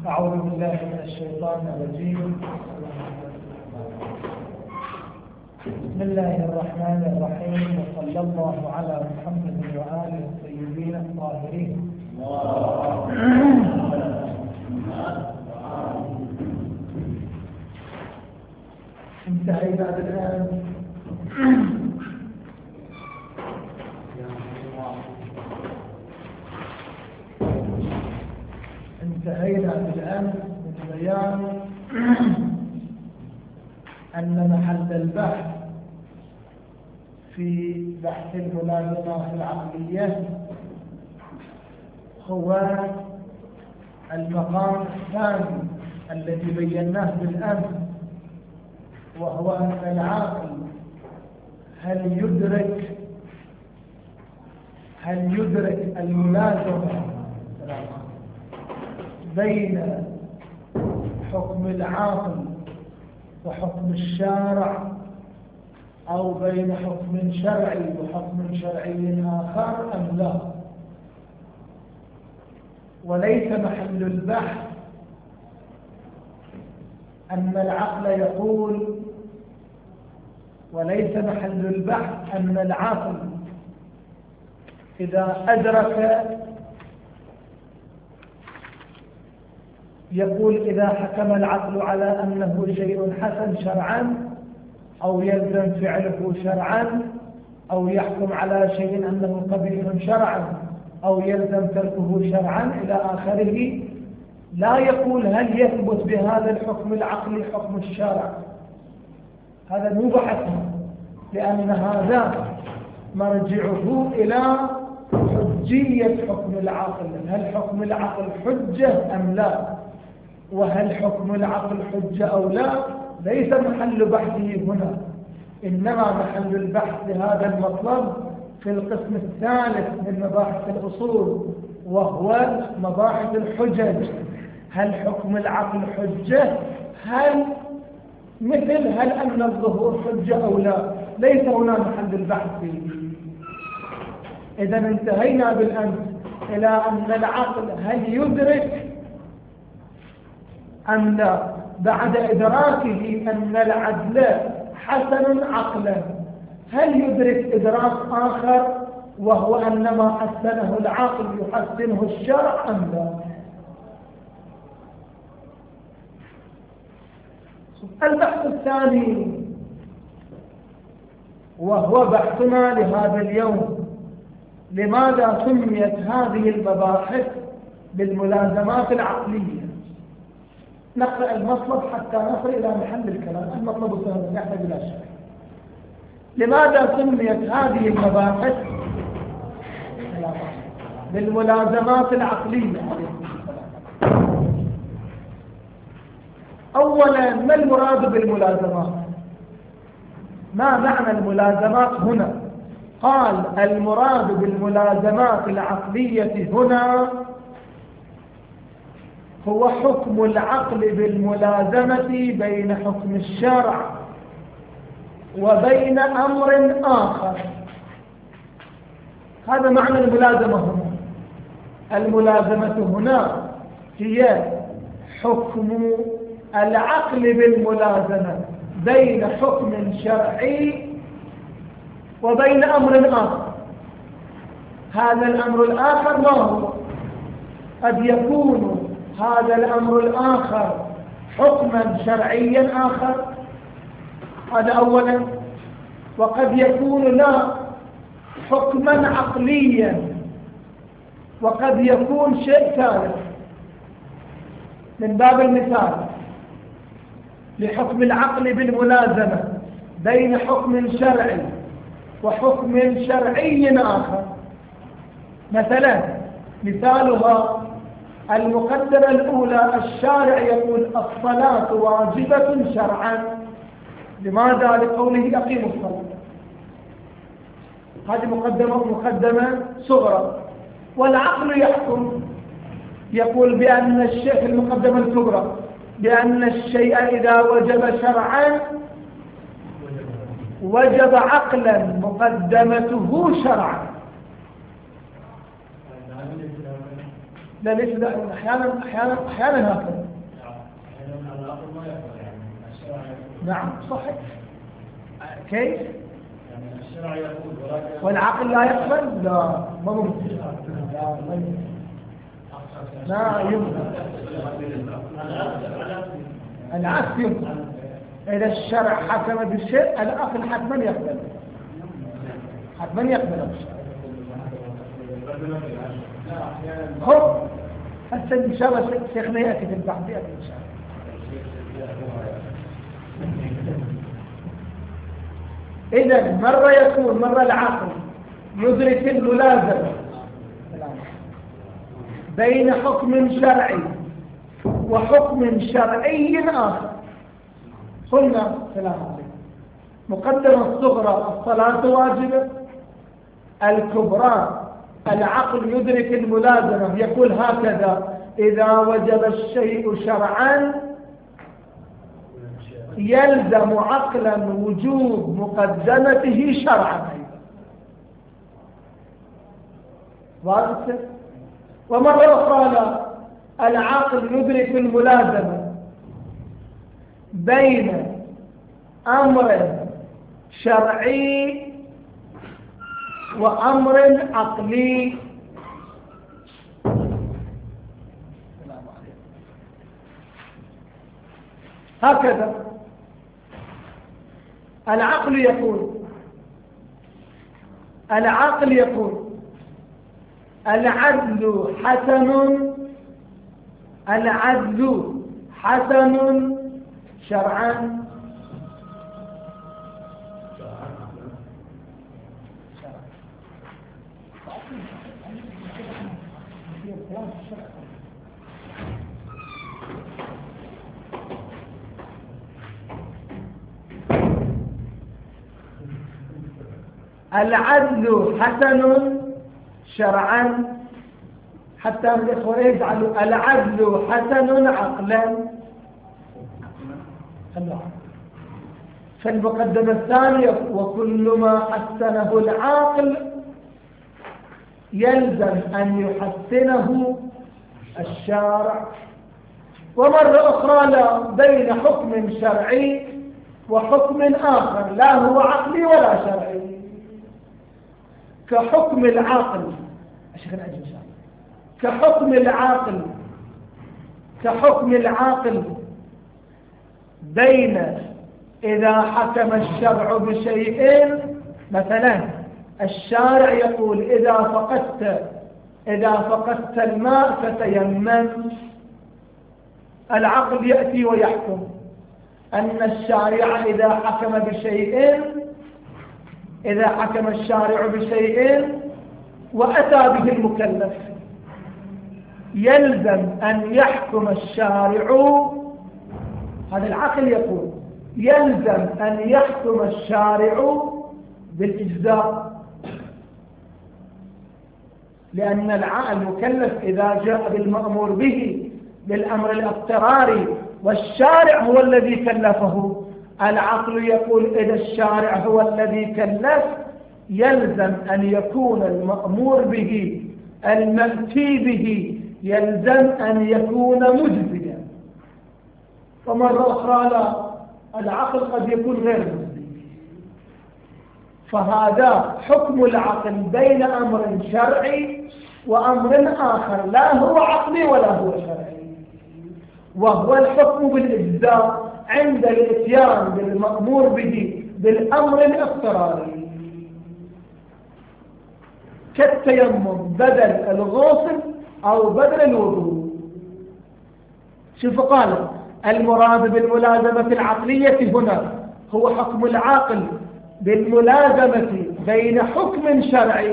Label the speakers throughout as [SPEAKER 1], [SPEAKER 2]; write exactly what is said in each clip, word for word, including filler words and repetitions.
[SPEAKER 1] أعوذ بالله من الشيطان الرجيم. بسم الله الرحمن الرحيم، وصلى الله على محمد وآله الطيبين الطاهرين. انتهينا الآن انتهينا الآن من بيان أن محل البحث في بحث الملازمات العقلية هو المقام الثاني الذي بيناه بالأمس، وهو أن العاقل هل يدرك هل يدرك الملازمة بين حكم العاقل وحكم الشارع، أو بين حكم شرعي وحكم شرعي آخر أم لا. وليس محل البحث أن العقل يقول، وليس محل البحث أن العقل إذا أدرك يقول إذا حكم العقل على أنه شيء حسن شرعا أو يلزم فعله شرعا، أو يحكم على شيء أنه قبيح شرعا أو يلزم تركه شرعا إلى آخره، لا يقول هل يثبت بهذا الحكم العقلي حكم الشرع. هذا مو بحثنا، لأن هذا مرجعه إلى حجية حكم العقل. هل حكم العقل حجة أم لا؟ وهل حكم العقل حجة أو لا ليس محل بحثه هنا، إنما محل البحث لهذا المطلب في القسم الثالث من مباحث الأصول، وهو مباحث الحجج. هل حكم العقل حجة؟ هل مثل هل أن الظهور حجة أو لا؟ ليس هنا محل البحث فيه. إذا انتهينا بالأمس إلى أن العقل هل يدرك أم لا، بعد إدراكه أن العدل حسن عقلا، هل يدرك إدراك آخر وهو أن ما حسنه العقل يحسنه الشرع أم لا؟ البحث الثاني وهو بحثنا لهذا اليوم، لماذا سميت هذه المباحث بالملازمات العقلية؟ نقرأ المطلب حتى نصل إلى محل الكلام. المطلب سهل يحتاج إلى شيء. لماذا سميت هذه المباحث بالملازمات العقلية؟ أولا، ما المراد بالملازمات؟ ما معنى الملازمات هنا؟ قال المراد بالملازمات العقلية هنا هو حكم العقل بالملازمة بين حكم الشرع وبين أمر آخر. هذا معنى الملازمة هنا. الملازمة هنا هي حكم العقل بالملازمة بين حكم شرعي وبين أمر آخر. هذا الأمر الآخر ما هو؟ قد يكون هذا الأمر الآخر حكما شرعيا آخر، هذا أولا. وقد يكون لا، حكما عقليا. وقد يكون شيء ثالث. من باب المثال لحكم العقل بالملازمة بين حكم شرعي وحكم شرعي آخر، مثلا مثالها المقدمة الأولى، الشارع يقول الصلاة واجبة شرعا. لماذا؟ لقوله أقيموا الصلاة. هذه مقدمة مقدمة صغرى. والعقل يحكم، يقول بأن الشيء في المقدمة الكبرى بأن الشيء إذا وجب شرعا وجب عقلا مقدمته شرعا. لا ليش لا أحيانا أحيانا أحيانا هكذا. نعم صحيح. كيف؟ والعقل لا يقبل؟ لا ما ممكن. لا ما يمكن. لا يمكن. العكس يمكن. إذا الشرع حكم بالشيء العقل حتما يقبل، حتما يقبل الشرع. خب هسه إن شاء الله شيخنا يأتي في البحث يأتي إن شاء الله. إذا مرة يكون مرة العقل يدرك الملازمة بين حكم شرعي وحكم شرعي آخر. قلنا ثلاثة: مقدمة الصغرى الصلاة واجبة، الكبرى العقل يدرك الملازمة، يقول هكذا: إذا وجب الشيء شرعا يلزم عقلا وجوب مقدمته شرعا. واضح؟ ومرة أخرى لا، العقل يدرك الملازمة بين أمر شرعي وأمر عقلي. هكذا العقل يقول العقل يقول العدل حسن، العدل حسن شرعا. العدل حسن شرعا، حتى الإخوة يجعلوا العدل حسن عقلا. فالمقدمة الثانية: وكل ما حسنه العاقل يلزم أن يحسنه الشارع. ومرة أخرى لا، بين حكم شرعي وحكم آخر لا هو عقلي ولا شرعي، كحكم العاقل. أشيخنا أجل إن شاء الله. كحكم العاقل كحكم العاقل بين إذا حكم الشرع بشيء، مثلا الشارع يقول إذا فقدت إذا فقدت الماء فتيمم، العقل يأتي ويحكم أن الشارع إذا حكم بشيء إذا حكم الشارع بشيء وأتى به المكلف يلزم أن يحكم الشارع، هذا العقل يقول يلزم أن يحكم الشارع بالإجزاء، لأن المكلف إذا جاء بالمأمور به بالأمر الاضطراري والشارع هو الذي كلفه، العقل يقول إذا الشارع هو الذي كلف يلزم أن يكون المأمور به المأتي به يلزم أن يكون مجزيا. ومرة أخرى لا، العقل قد يكون غير مجزي. فهذا حكم العقل بين أمر شرعي وأمر آخر لا هو عقلي ولا هو شرعي، وهو الحكم بالإجزاء عند الاتيان بالمأمور به بالأمر الاضطراري، كالتيمم بدل الغسل أو بدل الوضوء. شوف قال المراد بالملازمة العقلية هنا هو حكم العاقل بالملازمة بين حكم شرعي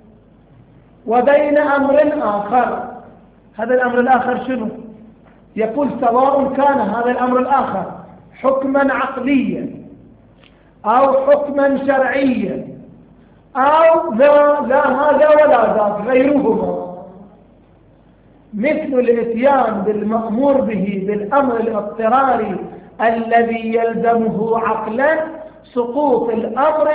[SPEAKER 1] وبين أمر آخر. هذا الأمر الآخر شنو؟ يقول سواء كان هذا الأمر الآخر حكما عقليا أو حكما شرعيا أو لا, لا هذا ولا ذاك غيرهما، مثل الاتيان بالمأمور به بالأمر الاضطراري الذي يلزمه عقلا سقوط الأمر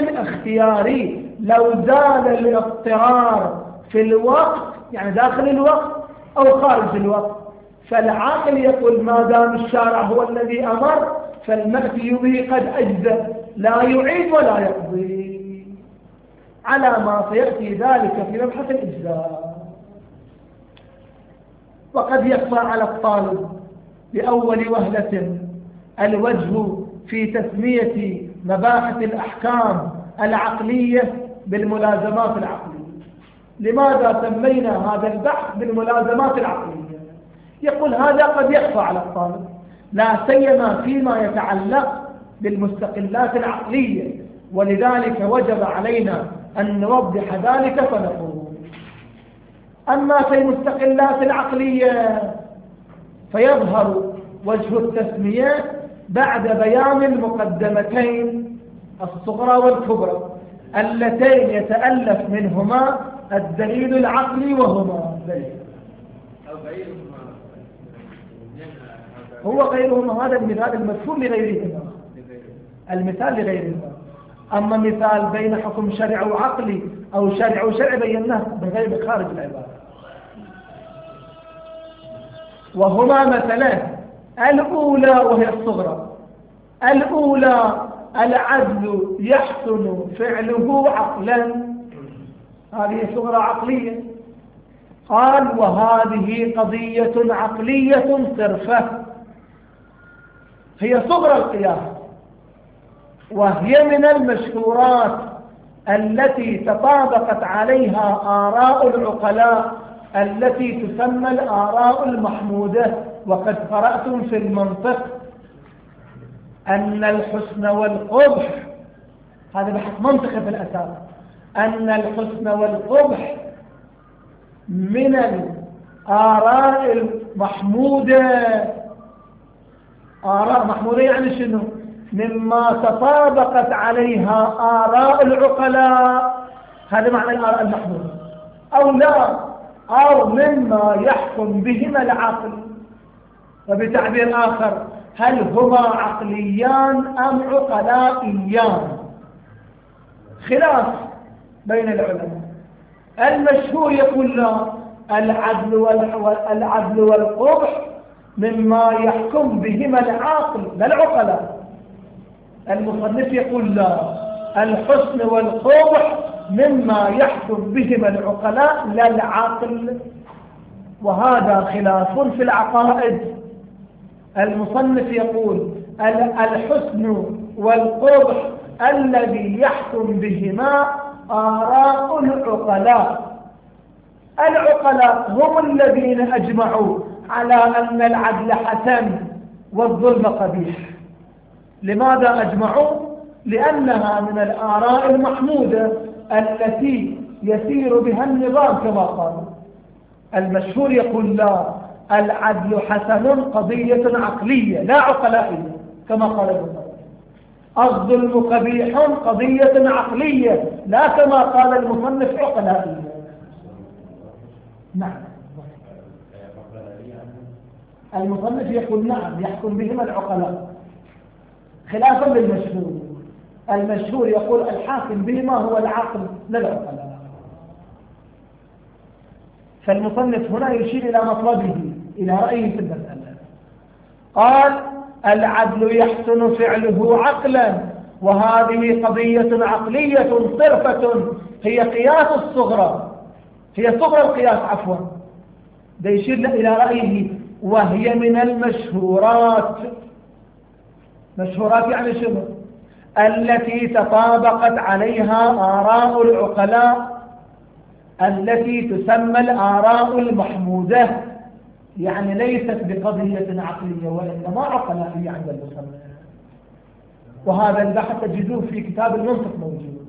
[SPEAKER 1] الاختياري. لو زال الاضطرار في الوقت يعني داخل الوقت أو خارج الوقت. فالعاقل يقول ما دام الشارع هو الذي أمر فالمأتي به قد أجزى، لا يعيد ولا يقضي، على ما سيأتي ذلك في مبحث الإجزاء. وقد يخفى على الطالب بأول وهلة الوجه في تسمية مباحث الأحكام العقلية بالملازمات العقلية. لماذا سمينا هذا البحث بالملازمات العقلية؟ يقول هذا قد يخفى على الطالب، لا سيما فيما يتعلق بالمستقلات العقلية، ولذلك وجب علينا أن نوضح ذلك فنقول: أما في المستقلات العقلية فيظهر وجه التسمية بعد بيان المقدمتين الصغرى والكبرى اللتين يتألف منهما الدليل العقلي وهما هو غيرهما. هذا المثال المذكور لغيرهما، المثال لغيرهما. أما مثال بين حكم شرع وعقلي أو شرع وشرع بيناه بغير خارج العبارة. وهما مثلا الأولى وهي الصغرى، الأولى العدل يحسن فعله عقلا، هذه صغرى عقلية. قال وهذه قضية عقلية صرفة، هي صغرى القياس، وهي من المشهورات التي تطابقت عليها آراء العقلاء التي تسمى الآراء المحمودة. وقد قرأتم في المنطق أن الحسن والقبح، هذا بحث منطقي في الأساس، أن الحسن والقبح من الآراء المحمودة. آراء محمودة يعني شنو؟ مما تطابقت عليها آراء العقلاء، هذا معنى الآراء المحمودة. أو لا، أو مما يحكم بهما العقل. وبتعبير آخر، هل هما عقليان أم عقلائيان؟ خلاف بين العلماء. المشهور يقول لا، العدل والعدل والقبح مما يحكم بهما العاقل لا العقلاء. المصنف يقول لا، الحسن والقبح مما يحكم بهما العقلاء لا العاقل. وهذا خلاف في العقائد. المصنف يقول الحسن والقبح الذي يحكم بهما آراء العقلاء. العقلاء هم الذين أجمعوا على أن العدل حسن والظلم قبيح. لماذا أجمعوا؟ لأنها من الآراء المحمودة التي يسير بها النظام كما قال. المشهور يقول لا، العدل حسن قضية عقلية لا عقلائية كما قال المصنف. الظلم قبيح قضية عقلية لا كما قال المصنف عقلائية. نعم، المصنف يقول نعم يحكم بهما العقلاء خلافا للمشهور. المشهور يقول الحاكم بهما هو العقل لا العقلاء. فالمصنف هنا يشير إلى مطلبه، إلى رأيه في المسألة. قال العدل يحسن فعله عقلا، وهذه قضية عقلية صرفة، هي قياس الصغرى، هي صغرى القياس عفوا. ده يشير إلى رأيه وهي من المشهورات. مشهورات يعني شنو؟ التي تطابقت عليها آراء العقلاء التي تسمى الآراء المحمودة، يعني ليست بقضية عقلية وإنما عقلائية عند المصنف. وهذا البحث تجدوه في كتاب المنطق موجود،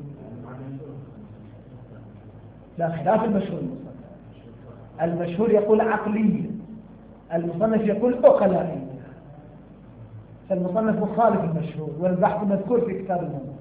[SPEAKER 1] لا خلاف المشهور. المشهور يقول عقلية، المصنف يقول عقلائية. فالمصنف مخالف المشهور، والبحث مذكور في كتاب المنطق.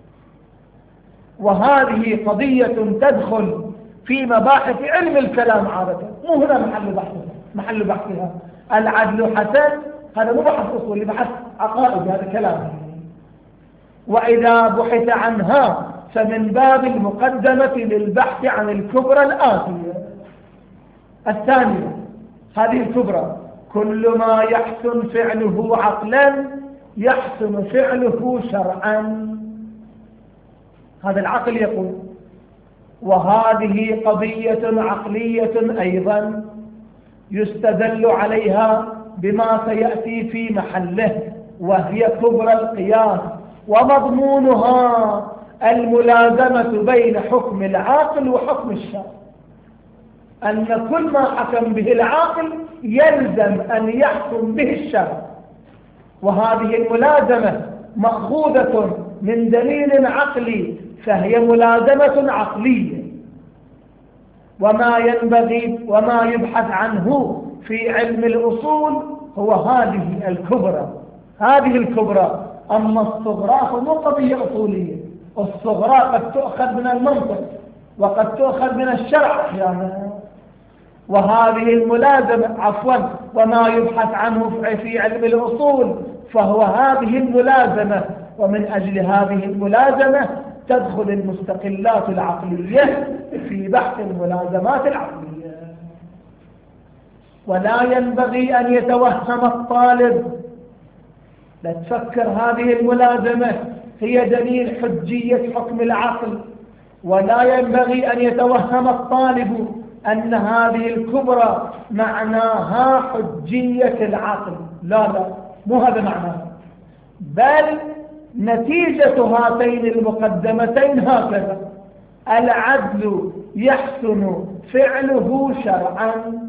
[SPEAKER 1] وهذه قضية تدخل في مباحث علم الكلام عادة، مو هنا محل بحثها محل بحثها. العدل حسن هذا مو بحث أصولي، بحث عقائدي، هذا كلام. وإذا بحث عنها فمن باب المقدمة للبحث عن الكبرى الآتية. الثانية هذه الكبرى. كل ما يحسن فعله عقلا يحسن فعله شرعا، هذا العقل يقول. وهذه قضية عقلية أيضا يستدل عليها بما سيأتي في محله، وهي كبرى القياس، ومضمونها الملازمة بين حكم العاقل وحكم الشرع، أن كل ما حكم به العاقل يلزم أن يحكم به الشرع. وهذه الملازمة مأخوذة من دليل عقلي، فهي ملازمة عقلية. وما ينبغي وما يبحث عنه في علم الأصول هو هذه الكبرى، هذه الكبرى. أما الصغرى فمو قضية أصولية، الصغرى قد تؤخذ من المنطق وقد تؤخذ من الشرع أحيانا. وهذه الملازمة عفوا وما يبحث عنه في علم الأصول فهو هذه الملازمة. ومن أجل هذه الملازمة تدخل المستقلات العقلية في بحث الملازمات العقلية. ولا ينبغي أن يتوهم الطالب، لا تفكر هذه الملازمة هي دليل حجية حكم العقل، ولا ينبغي أن يتوهم الطالب أن هذه الكبرى معناها حجية العقل. لا لا، مو هذا معناها، بل نتيجة هاتين المقدمتين هكذا: العدل يحسن فعله شرعا.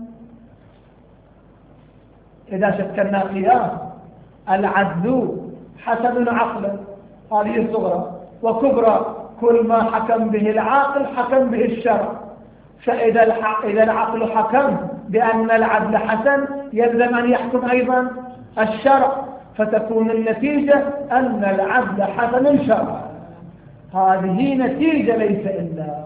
[SPEAKER 1] إذا شكلنا قياس العدل حسن عقلا، هذه صغرى، وكبرى كل ما حكم به العاقل حكم به الشرع. فإذا إذا العقل حكم بأن العدل حسن يلزم أن يحكم أيضا الشرع، فتكون النتيجة أن العدل حسن شرعا. هذه نتيجة ليس إلا.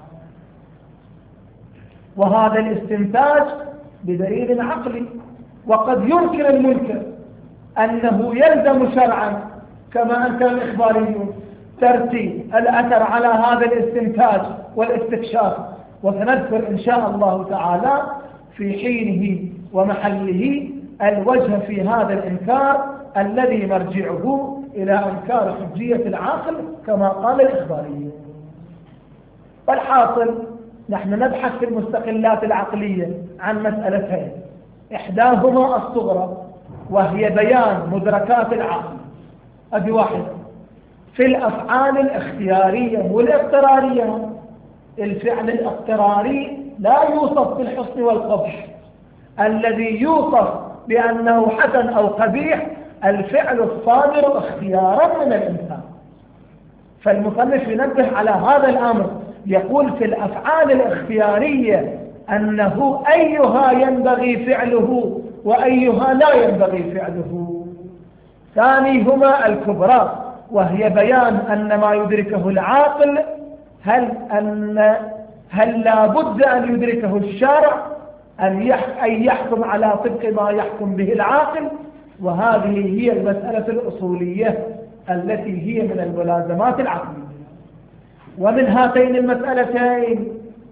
[SPEAKER 1] وهذا الاستنتاج بدليل عقلي. وقد ينكر المنكر أنه يلزم شرعا كما أنكر الإخباريون ترتيب الأثر على هذا الاستنتاج والاستكشاف، وسنذكر إن شاء الله تعالى في حينه ومحله الوجه في هذا الإنكار الذي مرجعه إلى إنكار حجية العاقل كما قال الإخباريون. والحاصل نحن نبحث في المستقلات العقلية عن مسألتين: إحداهما الصغرى وهي بيان مدركات العقل، هذه واحدة، في الأفعال الاختيارية والاضطرارية. الفعل الاضطراري لا يوصف بالحسن والقبح، الذي يوصف بأنه حسن أو قبيح الفعل الصادر اختيارا من الإنسان. فالمصنف ينبه على هذا الأمر، يقول في الأفعال الاختيارية أنه أيها ينبغي فعله وأيها لا ينبغي فعله. ثانيهما الكبرى، وهي بيان أن ما يدركه العاقل هل أن هل لا بد أن يدركه الشارع أن يحكم على طبق ما يحكم به العاقل. وهذه هي المسألة الأصولية التي هي من الملازمات العقلية. ومن هاتين المسألتين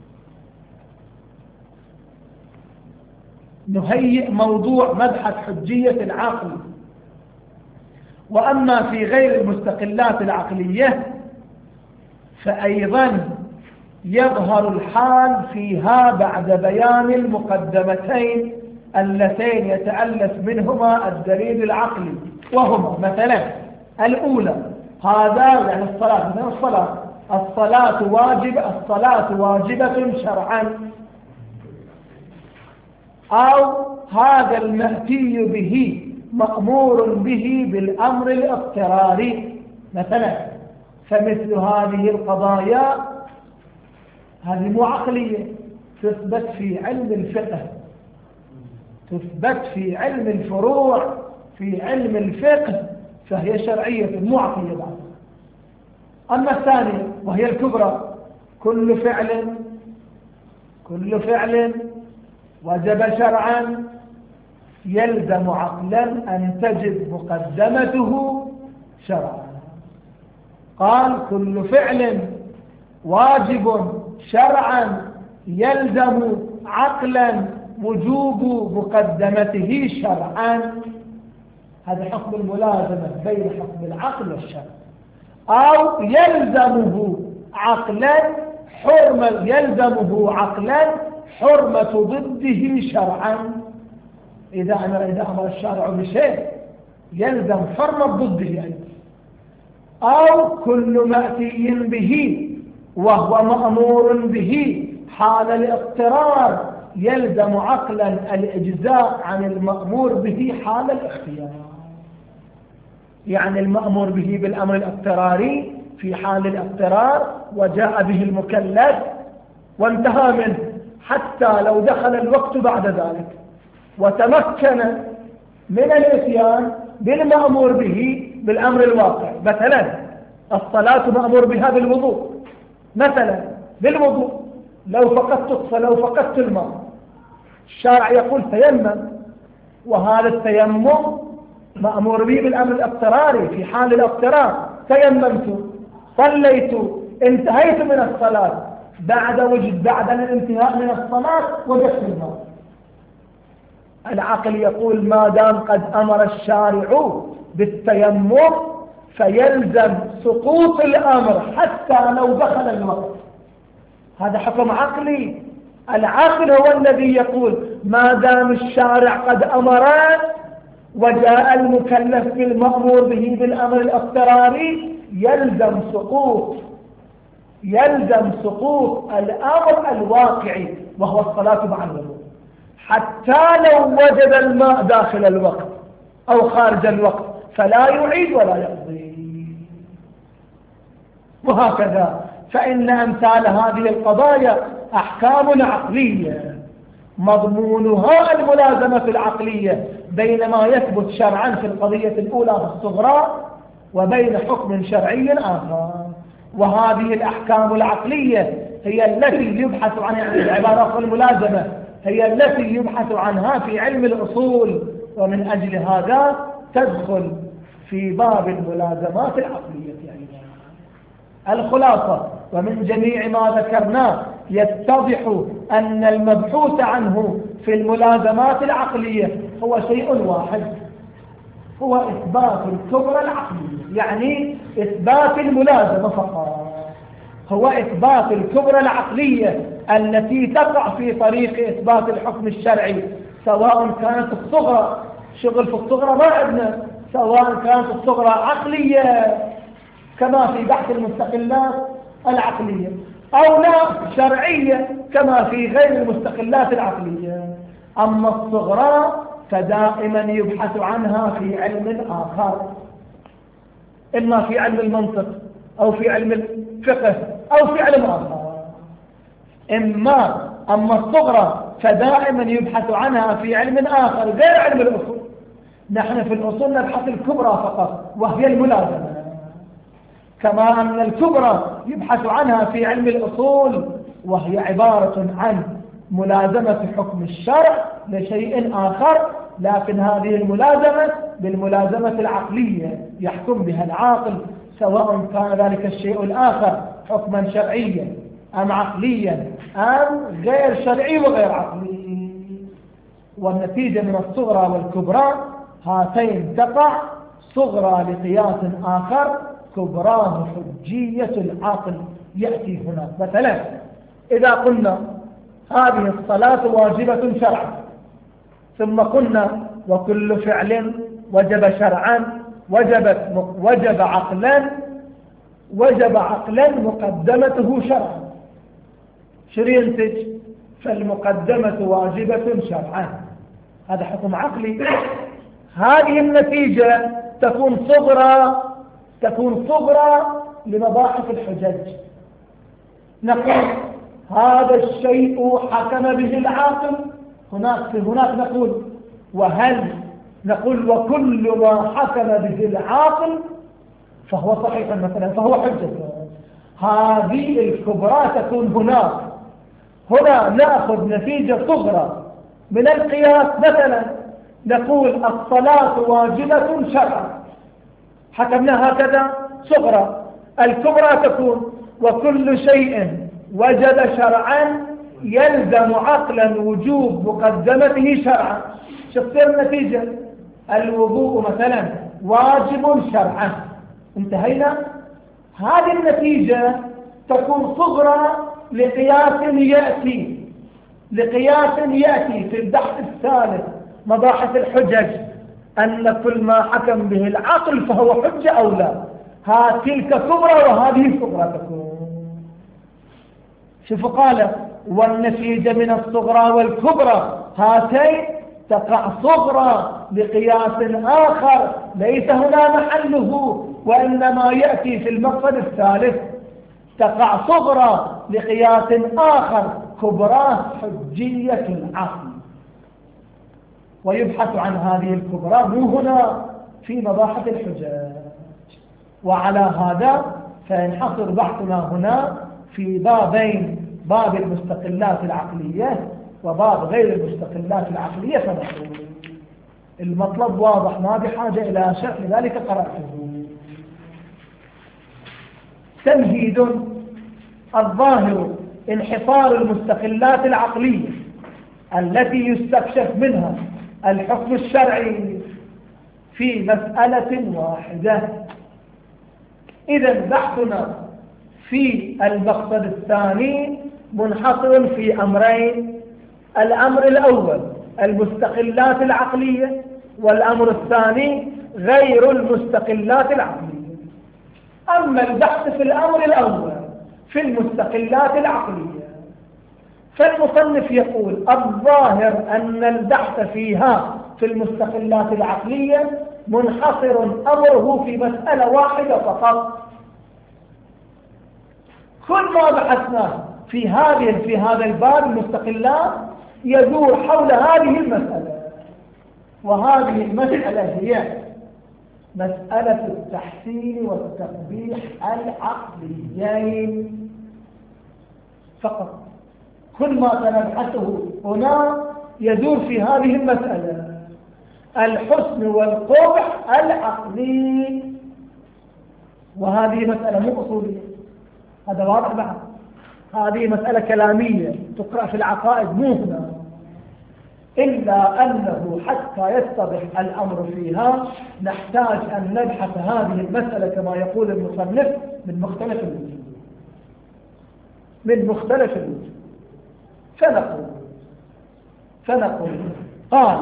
[SPEAKER 1] نهيئ موضوع مبحث حجية العقل. وأما في غير المستقلات العقلية فأيضا يظهر الحال فيها بعد بيان المقدمتين اللتين يتألف منهما الدليل العقلي، وهما مثلا الأولى هذا يعني الصلاة، مثلا الصلاة الصلاة واجب الصلاة واجبة شرعا، أو هذا المأتي به مأمور به بالأمر الاضطراري مثلا. فمثل هذه القضايا هذه مو عقلية، تثبت في علم الفقه، تثبت في علم الفروع، في علم الفقه، فهي شرعية مو عقلية بعد. أما الثانية وهي الكبرى: كل فعل كل فعل وجب شرعا يلزم عقلا أن تجب مقدمته شرعا. قال كل فعل واجب شرعا يلزم عقلا وجوب مقدمته شرعا. هذا حكم الملازمة بين حكم العقل والشرع. أو يلزمه عقلا حرمة يلزمه عقلا حرمة ضده شرعا. إذا أمر إذا أمر الشارع بشيء يلزم حرمة ضده أيضا. أو كل مأتي به وهو مأمور به حال الاضطرار يلزم عقلا الإجزاء عن المأمور به حال الاختيار. يعني المأمور به بالأمر الاضطراري في حال الاضطرار وجاء به المكلف وانتهى منه، حتى لو دخل الوقت بعد ذلك وتمكن من الاتيان بالمأمور به بالأمر الواقع. مثلا الصلاة مأمور بها بالوضوء، مثلا بالوضوء لو فقدت لو فقدت الماء الشارع يقول تيمم، وهذا التيمم مأمور به بالأمر الاضطراري في حال الاضطرار. تيممت صليت انتهيت من الصلاة، بعد وجد بعد الانتهاء من الصلاة وجدت الماء، العقل يقول ما دام قد أمر الشارع بالتيمم فيلزم سقوط الأمر حتى لو دخل الوقت. هذا حكم عقلي. العقل هو الذي يقول ما دام الشارع قد أمر وجاء المكلف بالمأمور به بالأمر الاضطراري يلزم سقوط يلزم سقوط الأمر الواقعي وهو الصلاة مع الوضوء، حتى لو وجد الماء داخل الوقت أو خارج الوقت فلا يعيد ولا يقضي. وهكذا فإن أمثال هذه القضايا أحكام عقلية مضمونها الملازمة العقلية بين ما يثبت شرعا في القضية الأولى في الصغرى وبين حكم شرعي آخر. وهذه الأحكام العقلية هي التي يبحث عنها العبارات الملازمة، هي التي يبحث عنها في علم الأصول، ومن أجل هذا تدخل في باب الملازمات العقلية. يعني الخلاصة ومن جميع ما ذكرناه يتضح أن المبحوث عنه في الملازمات العقلية هو شيء واحد، هو إثبات الكبرى العقلية، يعني إثبات الملازمة فقط، هو إثبات الكبرى العقلية التي تقع في طريق إثبات الحكم الشرعي، سواء كانت الصغرى شغل في الصغرى ما عندنا، سواء كانت الصغرى عقلية كما في بحث المستقلات العقلية أو لا شرعية كما في غير المستقلات العقلية. أما الصغرى فدائما يبحث عنها في علم آخر، إما في علم المنطق أو في علم الفقه أو في علم آخر. إما أما الصغرى فدائما يبحث عنها في علم آخر غير علم الأصول. نحن في الأصول نبحث الكبرى فقط وهي الملازمة، كما أن الكبرى يبحث عنها في علم الأصول وهي عبارة عن ملازمة حكم الشرع لشيء آخر، لكن هذه الملازمة بالملازمة العقلية يحكم بها العاقل، سواء كان ذلك الشيء الآخر حكما شرعيا أم عقليا أم غير شرعي وغير عقلي. والنتيجة من الصغرى والكبرى هاتين تقع صغرى لقياس آخر كبراه حجية العاقل يأتي هنا. مثلا إذا قلنا هذه الصلاة واجبة شرعا، ثم قلنا وكل فعل وجب شرعا وجبت وجب عقلا وجب عقلا مقدمته شرعا، شو ينتج؟ فالمقدمة واجبة شرعا، هذا حكم عقلي. هذه النتيجة تكون صغرى تكون صغرى لمباحث الحجج. نقول هذا الشيء حكم به العاقل، هناك في هناك نقول وهل نقول وكل ما حكم به العاقل فهو صحيح مثلا فهو حجة. هذه الكبرى تكون هناك. هنا نأخذ نتيجة صغرى من القياس، مثلا نقول الصلاة واجبة شرعا، حكمنا هكذا صغرى. الكبرى تكون وكل شيء وجب شرعا يلزم عقلا وجوب مقدمته شرعا. شو تصير النتيجة؟ الوضوء مثلا واجب شرعا، انتهينا. هذه النتيجة تكون صغرى لقياس يأتي لقياس يأتي في البحث الثالث مباحث الحجج، أن كل ما حكم به العقل فهو حجة أو لا. ها تلك كبرى وهذه صغرى تكون. شوفوا قال والنتيجة من الصغرى والكبرى، هاتين تقع صغرى بقياس آخر ليس هنا محله وإنما يأتي في المقصد الثالث. تقع صغرى لقياس آخر كبرى حجية العقل، ويبحث عن هذه الكبرى مو هنا في مباحث الحجج. وعلى هذا فينحصر بحثنا هنا في بابين، باب المستقلات العقلية وباب غير المستقلات العقلية. فنحن المطلب واضح ما بحاجة إلى شرح، لذلك قرأته. تمهيد. الظاهر انحصار المستقلات العقلية التي يستكشف منها الحكم الشرعي في مسألة واحدة. إذا بحثنا في المقصد الثاني منحصر في أمرين: الأمر الأول المستقلات العقلية، والأمر الثاني غير المستقلات العقلية. أما البحث في الأمر الأول في المستقلات العقلية فالمصنف يقول الظاهر أن البحث فيها في المستقلات العقلية منحصر أمره في مسألة واحدة فقط. كل ما بحثناه في هذه في هذا الباب المستقلات يدور حول هذه المسألة، وهذه المسألة هي مسألة التحسين والتقبيح العقليين فقط. كل ما سنبحثه هنا يدور في هذه المسألة: الحسن والقبح العقلي. وهذه مسألة مو أصولية، هذا واضح بعد. هذه مسألة كلامية تقرأ في العقائد مو هنا، إلا أنه حتى يتضح الأمر فيها نحتاج أن نبحث هذه المسألة كما يقول المصنف من مختلف الوجوه من مختلف الوجوه فنقول فنقول قال: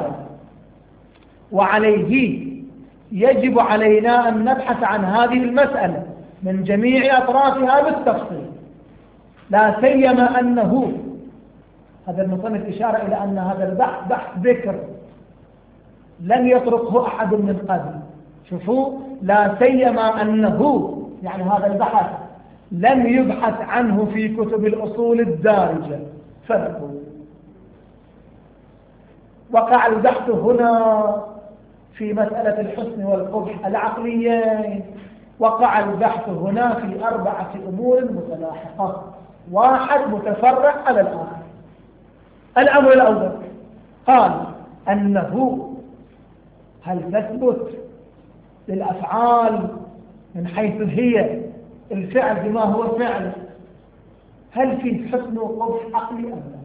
[SPEAKER 1] وعليه يجب علينا أن نبحث عن هذه المسألة من جميع أطرافها بالتفصيل، لا سيما أنه هذا المصنف إشارة إلى أن هذا البحث بحث ذكر لم يطرقه أحد من قبل. شوفوا، لا سيما أنه يعني هذا البحث لم يبحث عنه في كتب الأصول الدارجة. فنقول وقع البحث هنا في مسألة الحسن والقبح العقليين، وقع البحث هنا في أربعة أمور متلاحقة، واحد متفرع على الآخر. الأمر الأول قال أنه هل تثبت للأفعال من حيث هي الفعل بما هو فعل، هل في حسن وقبح عقلي أم لا؟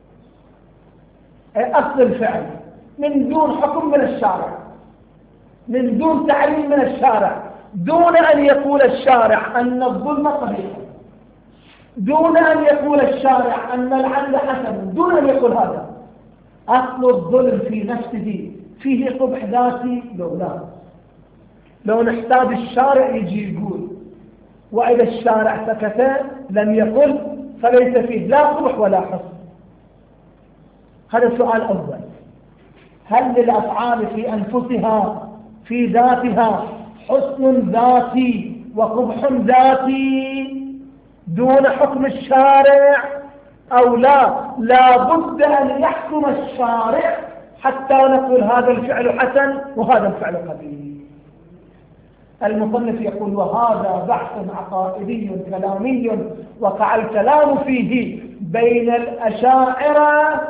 [SPEAKER 1] أصل الفعل من دون حكم من الشارع، من دون تعليم من الشارع، دون أن يقول الشارع أن الظلم قبيح، دون أن يقول الشارع أن العدل حسن، دون أن يقول هذا. أصل الظلم في نفسه فيه قبح ذاتي لو لا، لو نحتاج الشارع يجي يقول، وإذا الشارع سكت لم يقل فليس فيه لا قبح ولا حسن. هذا سؤال أول: هل للأفعال في أنفسها في ذاتها حسن ذاتي وقبح ذاتي دون حكم الشارع أو لا؟ لا بد أن يحكم الشارع حتى نقول هذا الفعل حسن وهذا الفعل قبيح. المصنف يقول: وهذا بحث عقائدي كلامي وقع الكلام فيه بين الأشاعرة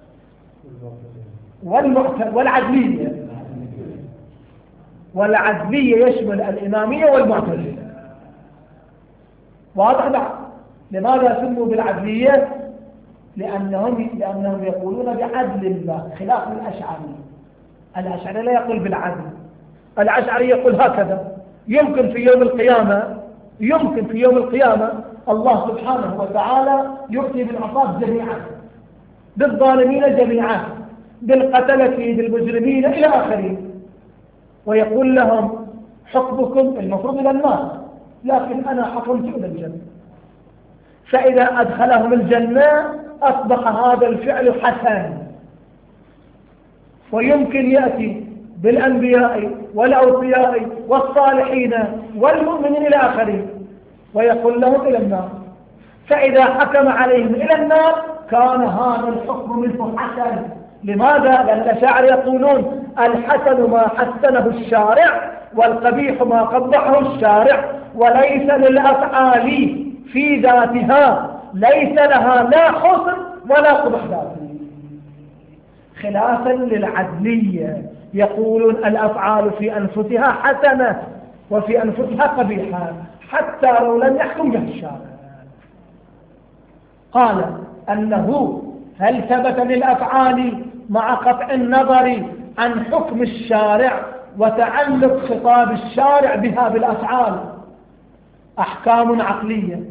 [SPEAKER 1] والعدلية. والعدلية يشمل الإمامية والمعتزلة. واضح بعد؟ لماذا سموا بالعدلية؟ لأنهم, لأنهم يقولون بعدل الله خلاف الأشعري. الأشعري لا يقول بالعدل، الأشعري يقول هكذا: يمكن في يوم القيامة يمكن في يوم القيامة الله سبحانه وتعالى يؤتي بالعصاب جميعا، بالظالمين جميعا، بالقتلة بالمجرمين إلى آخره، ويقول لهم حكمكم المفروض إلى النار، لكن أنا حكمت إلى الجنة. فإذا أدخلهم الجنة أصبح هذا الفعل حسن. ويمكن يأتي بالأنبياء والأوصياء والصالحين والمؤمنين إلى آخره ويقول لهم إلى النار، فإذا حكم عليهم إلى النار كان هذا الحكم منه حسن. لماذا؟ لأن الأشاعرة يقولون الحسن ما حسنه الشارع والقبيح ما قبحه الشارع، وليس للأفعال في ذاتها ليس لها لا حسن ولا قبح ذاتي، خلافا للعدلية يقولون الأفعال في أنفسها حسنة وفي أنفسها قبيحة حتى لو لم يحكم بها الشارع. قال أنه هل ثبت للأفعال مع قطع النظر عن حكم الشارع وتعلق خطاب الشارع بها بالأفعال أحكام عقلية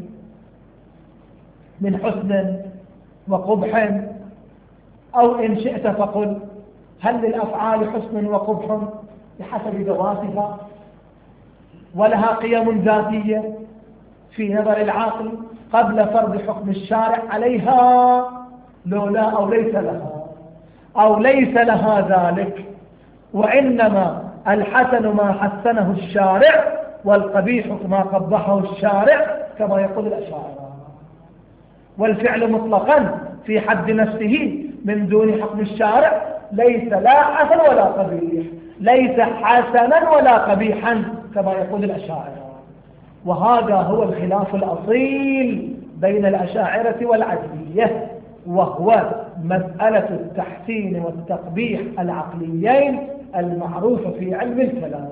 [SPEAKER 1] من حسن وقبح، أو إن شئت فقل هل للأفعال حسن وقبح بحسب ذواتها ولها قيم ذاتية في نظر العاقل قبل فرض حكم الشارع عليها لولا أو ليس لها أو ليس لها ذلك، وإنما الحسن ما حسنه الشارع والقبيح ما قبحه الشارع كما يقول الأشاعرة. والفعل مطلقا في حد نفسه من دون حكم الشارع ليس لا حسن ولا قبيح، ليس حسنا ولا قبيحا كما يقول الأشاعرة. وهذا هو الخلاف الأصيل بين الأشاعرة والعدلية، وهو مسألة التحسين والتقبيح العقليين المعروفة في علم الكلام،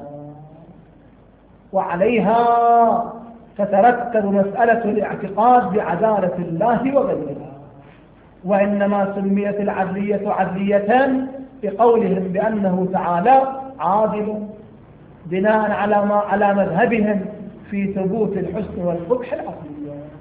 [SPEAKER 1] وعليها تترتب مسألة الاعتقاد بعدالة الله وغيرها. وإنما سميت العدلية عدلية بقولهم بأنه تعالى عادل بناء على ما على مذهبهم في ثبوت الحسن والقبح العقلي.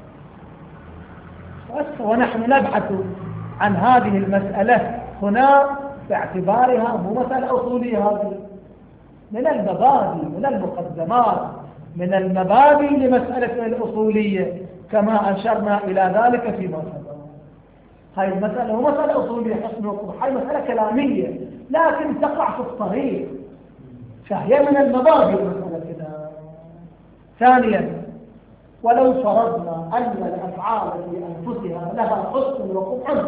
[SPEAKER 1] ونحن نبحث عن هذه المسألة هنا باعتبارها مو مسألة أصولية، هذه من المبادئ من المقدمات من المبادئ لمسألة الأصولية كما أشرنا إلى ذلك فيما سبق. هاي المسألة هو مسألة أصولية حسن وقبح، هاي مسألة كلامية لكن تقع في الطريق، فهي من المبادئ المسألة كده. ثانيا، ولو فرضنا أن الأفعال في أنفسها لها حسن وقبح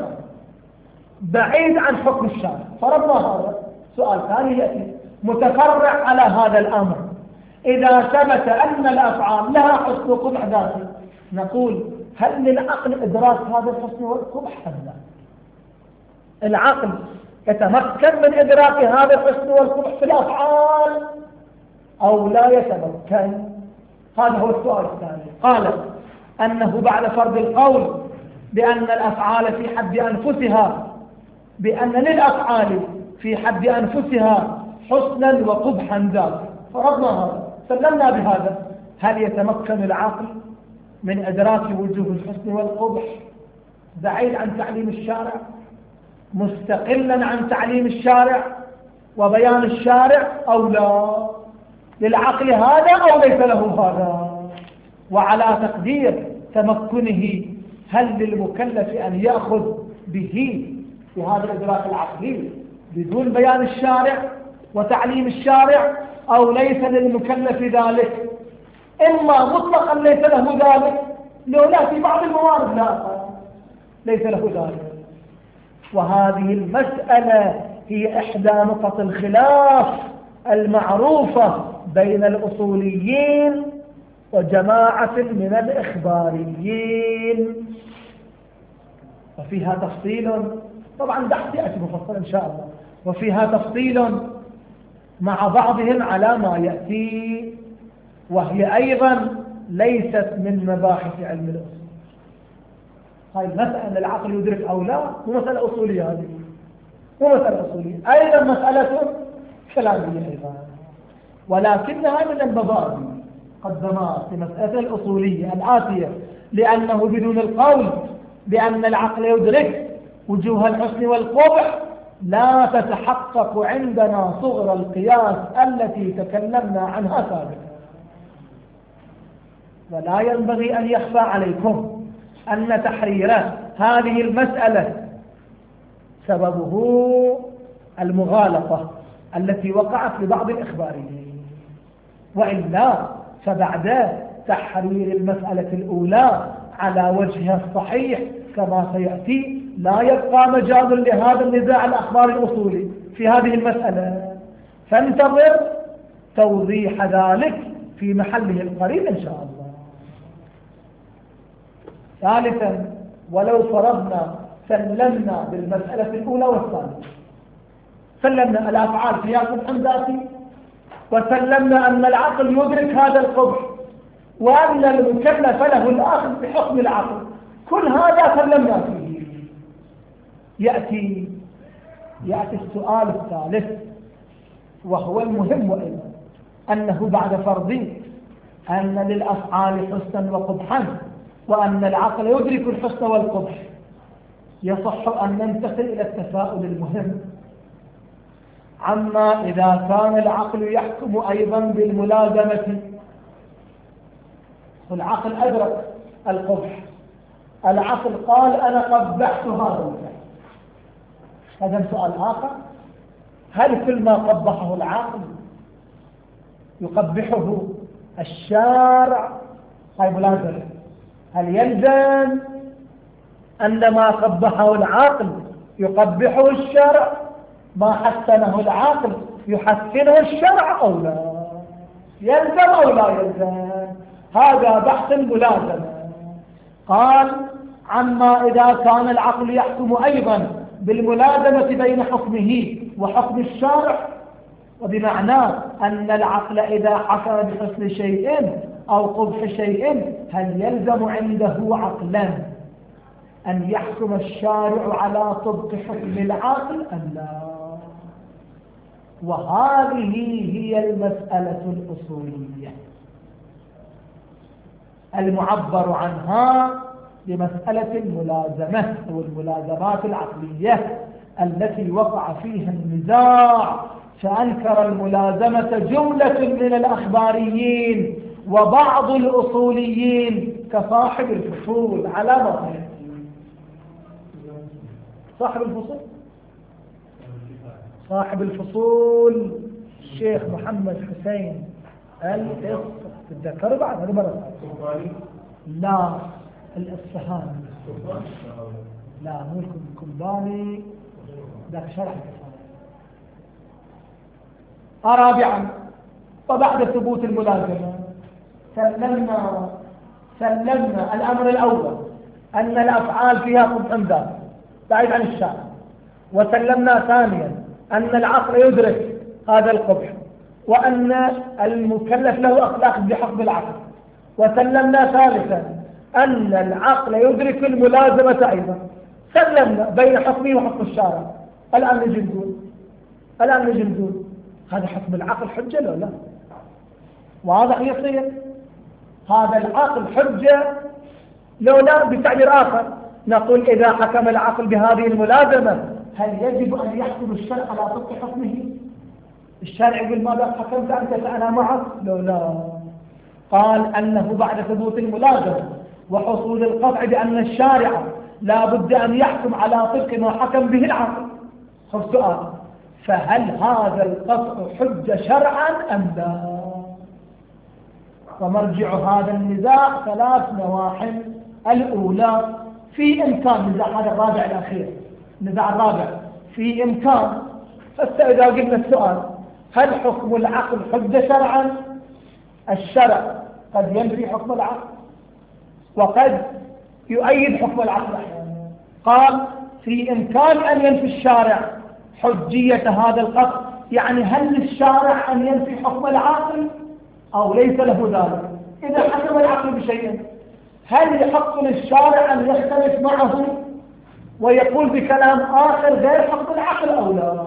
[SPEAKER 1] بعيد عن حكم الشارع، فرضنا هذا، سؤال ثاني يأتي متفرع على هذا الأمر: إذا ثبت أن الأفعال لها حسن وقبح ذاتي نقول هل للعقل إدراك هذا الحسن والقبح أم لا؟ العقل يتمكن من إدراك هذا الحسن والقبح في الأفعال أو لا يتمكن؟ هذا هو السؤال الثاني. قال أنه بعد فرض القول بأن الأفعال في حد أنفسها بأن للأفعال في حد أنفسها حسنا وقبحا ذات، فرضنا هذا سلمنا بهذا، هل يتمكن العقل من إدراك وجوه الحسن والقبح بعيد عن تعليم الشارع مستقلا عن تعليم الشارع وبيان الشارع أو لا؟ للعقل هذا أو ليس له هذا؟ وعلى تقدير تمكنه هل للمكلف أن يأخذ به في هذا الإدراك العقلي بدون بيان الشارع وتعليم الشارع أو ليس للمكلف ذلك؟ إما مطلقا ليس له ذلك، لو لا في بعض الموارد لا ليس له ذلك. وهذه المسألة هي إحدى نقط الخلاف المعروفة بين الأصوليين وجماعة من الإخباريين، وفيها تفصيل، طبعا بحث يأتي مفصل إن شاء الله، وفيها تفصيل مع بعضهم على ما يأتي، وهي أيضا ليست من مباحث علم الأصول. هاي المسألة أن العقل يدرك أو لا مو مسألة أصولية، هذه مو مسألة أصولية، أيضا مسألة كلامية أيضا، ولكنها من المبادئ قدمات في مسألة الأصولية الآتية، لأنه بدون القول بأن العقل يدرك وجوه الحسن والقبح لا تتحقق عندنا صغر القياس التي تكلمنا عنها سابقا. ولا ينبغي أن يخفى عليكم أن تحرير هذه المسألة سببه المغالطة التي وقعت لبعض الإخباريين، وإلا فبعد تحرير المسألة الأولى على وجهها الصحيح كما سيأتي لا يبقى مجال لهذا النزاع الأخباري الأصولي في هذه المسألة، فانتظر توضيح ذلك في محله القريب إن شاء الله. ثالثا، ولو فرضنا سلمنا بالمسألة الأولى والثانية، سلمنا الأفعال فيها قبح ذاتي، وسلمنا أن العقل يدرك هذا القبح، وأن المكلف له الأخذ بحكم العقل، كل هذا سلمنا فيه. يأتي يأتي السؤال الثالث وهو المهم أيضا، أنه بعد فرض أن للأفعال حسنا وقبحا وأن العقل يدرك الحسن والقبح، يصح أن ننتقل إلى التساؤل المهم عما إذا كان العقل يحكم أيضا بالملازمة. والعقل أدرك القبح، العقل قال أنا قبحت هذا الفعل، هذا سؤال آخر، هل كل ما قبحه العقل يقبحه الشارع؟ هاي ملازمة. هل يلزم أن ما قبحه العقل يقبحه الشرع، ما حسنه العقل يحسنه الشرع أو لا؟ يلزم أو لا يلزم؟ هذا بحث الملازمة. قال عما إذا كان العقل يحكم أيضا بالملازمة بين حكمه وحكم الشارع، وبمعنى أن العقل إذا حكم بحسن شيء أو قبح شيء هل يلزم عنده عقلا أن يحكم الشارع على طبق حكم العقل أم لا؟ وهذه هي المسألة الأصولية المعبر عنها بمسألة الملازمة والملازمات العقلية التي وقع فيها النزاع، فأنكر الملازمة جملة من الأخباريين وبعض الأصوليين كصاحب الفصول على ما صاحب الفصول صاحب الفصول الشيخ محمد حسين الإص تتذكر بعد هذه مرة؟ لا الإصفهاني، لا مو الكلباني، ذاك شرح الكفاية. رابعا، وبعد ثبوت الملازمة سلمنا سلمنا الأمر الأول أن الأفعال فيها قبح ذاتي بعيد عن الشارع، وسلمنا ثانيا أن العقل يدرك هذا القبح وأن المكلف له أخلاق بحكم العقل، وسلمنا ثالثا أن العقل يدرك الملازمة أيضا، سلمنا بين حكمه وحكم الشارع. الآن نجي نقول الآن نجي نقول هذا حكم العقل حجة لو لا؟ واضح يصير هذا العقل حجة لو لا؟ بتعبير آخر نقول إذا حكم العقل بهذه الملازمة هل يجب أن يحكم الشرع على طبق حكمه؟ الشرع يقول ماذا حكمت أنت فأنا معك لو لا؟ قال أنه بعد ثبوت الملازمة وحصول القطع بأن الشارع لا بد أن يحكم على طبق ما حكم به العقل. خذ سؤال، فهل هذا القطع حجة شرعا أم لا؟ ومرجع هذا النزاع ثلاث نواحي. الأولى في إمكان نزاع هذا الرابع الأخير، النزاع الرابع في إمكان، فإذا قلنا السؤال هل حكم العقل حجة شرعا؟ الشرع قد ينفي حكم العقل وقد يؤيد حكم العقل أحيانا. قال في إمكان أن ينفي الشارع حجية هذا القطع، يعني هل للشارع أن ينفي حكم العقل أو ليس له ذلك؟ إذا حكم العقل بشيء هل يحق للشارع أن يختلف معه ويقول بكلام آخر غير حق العقل أو لا؟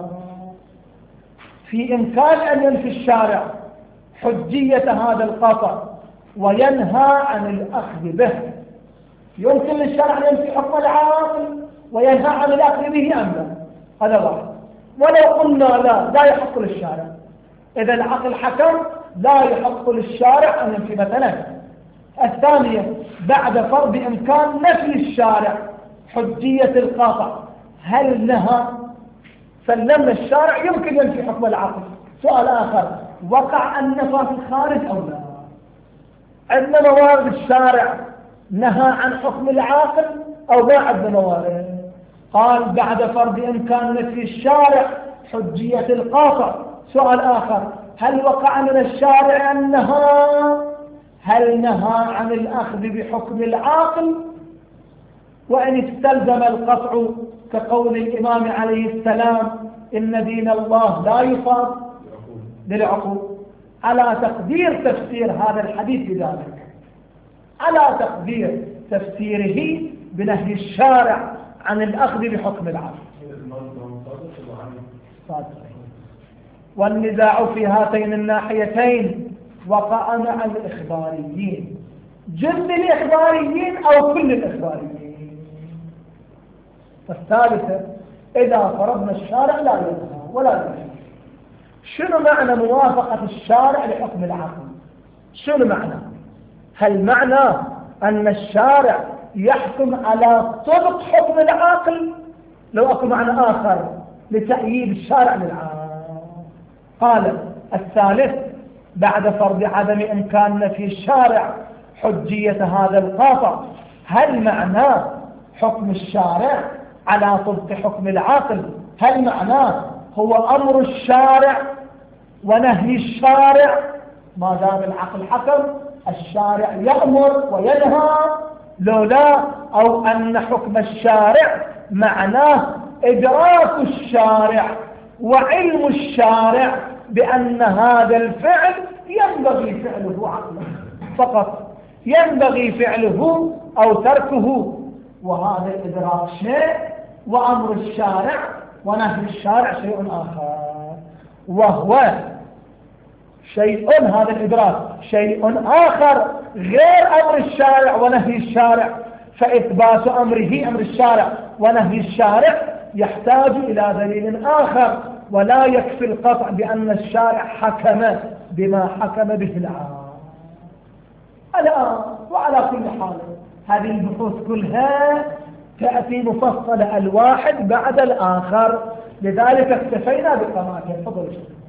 [SPEAKER 1] في إمكان أن ينفي الشارع حجية هذا القطع وينهى عن الأخذ به. يمكن للشارع أن ينفي حكم العاقل وينهى عن الأخذ به أم لا؟ هذا واحد. ولو قلنا لا لا يحق للشارع، إذا العقل حكم لا يحق للشارع أن ينفي مثلا. الثانية بعد فرض إمكان نفي الشارع حجية القاطع، هل نهى؟ سلمنا الشارع يمكن ينفي حكم العقل. سؤال آخر، وقع النفى في الخارج أو لا؟ عندنا موارد الشارع نهى عن حكم العاقل أو ما عندنا موارد؟ قال بعد فرض إمكان نفي الشارع حجية القاطع. سؤال آخر، هل وقع من الشارع النهى؟ هل نهى عن الأخذ بحكم العاقل؟ وإن استلزم القطع كقول الإمام عليه السلام إن دين الله لا يصاب للعقول، على تقدير تفسير هذا الحديث بذلك، على تقدير تفسيره بنهي الشارع عن الأخذ بحكم العقل. والنزاع في هاتين الناحيتين وقع مع الإخباريين، جل الإخباريين أو كل الإخباريين. والثالثة، إذا فرضنا الشارع لا ينهى ولا ينهى، شنو معنى موافقة الشارع لحكم العقل؟ شنو معنى؟ هل معنى أن الشارع يحكم على طبق حكم العقل؟ لو أكو معنى آخر لتأييد الشارع للعقل. قال الثالث بعد فرض عدم إمكان نفي الشارع حجية هذا القاطع، هل معناه حكم الشارع على طبق حكم العقل؟ هل معناه هو أمر الشارع ونهي الشارع؟ ما دام العقل حكم الشارع يأمر وينهى، لولا أو أن حكم الشارع معناه إدراك الشارع وعلم الشارع بأن هذا الفعل ينبغي فعله عقلا فقط، ينبغي فعله أو تركه، وهذا الإدراك شيء وأمر الشارع ونهي الشارع شيء آخر، وهو شيء هذا الإدراك شيء آخر غير أمر الشارع ونهي الشارع. فإثبات أمره أمر الشارع ونهي الشارع يحتاج إلى دليل آخر، ولا يكفي القطع بأن الشارع حكم بما حكم به العام. الآن وعلى كل حال هذه البحوث كلها تأتي مفصلة الواحد بعد الآخر، لذلك اكتفينا بقراءتين. تفضل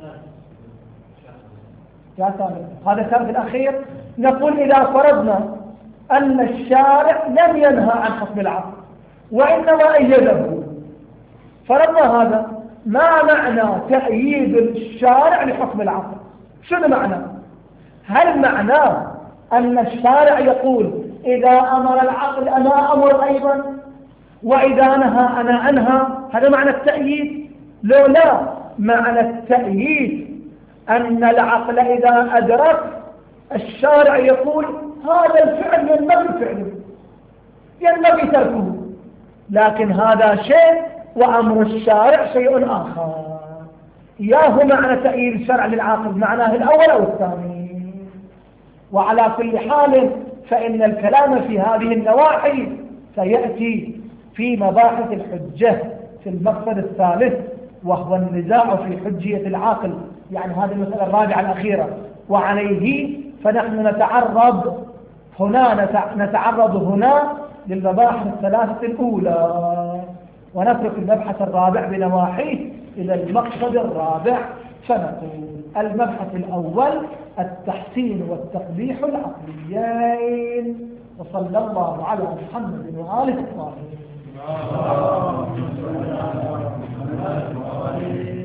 [SPEAKER 1] يا سامي. هذا الثالث الأخير، نقول إذا فرضنا أن الشارع لم ينهى عن حكم العقل وإنما أيده، فرضنا هذا، ما معنى تأييد الشارع لحكم العقل؟ شنو معنى؟ هل معناه أن الشارع يقول إذا أمر العقل أنا أمر أيضا وإذا نهى أنا أنهى؟ هذا معنى التأييد؟ لو لا، معنى التأييد أن العقل إذا أدرك الشارع يقول هذا الفعل ينبغي فعله ينبغي تركه، لكن هذا شيء وأمر الشارع شيء آخر. ياهو معنى تأييد الشرع للعاقل، معناه الأول أو الثاني. وعلى كل حال فإن الكلام في هذه النواحي سيأتي في مباحث الحجة في المقصد الثالث، وهو النزاع في حجية العاقل، يعني هذه المسألة الرابعة الأخيرة. وعليه فنحن نتعرض هنا نتعرض هنا للمباحث الثلاثة الأولى، ونترك المبحث الرابع بنواحيه إلى المقصد الرابع. فنقول المبحث الأول التحسين والتقبيح العقليين، وصلى الله على محمد وآله الطاهرين.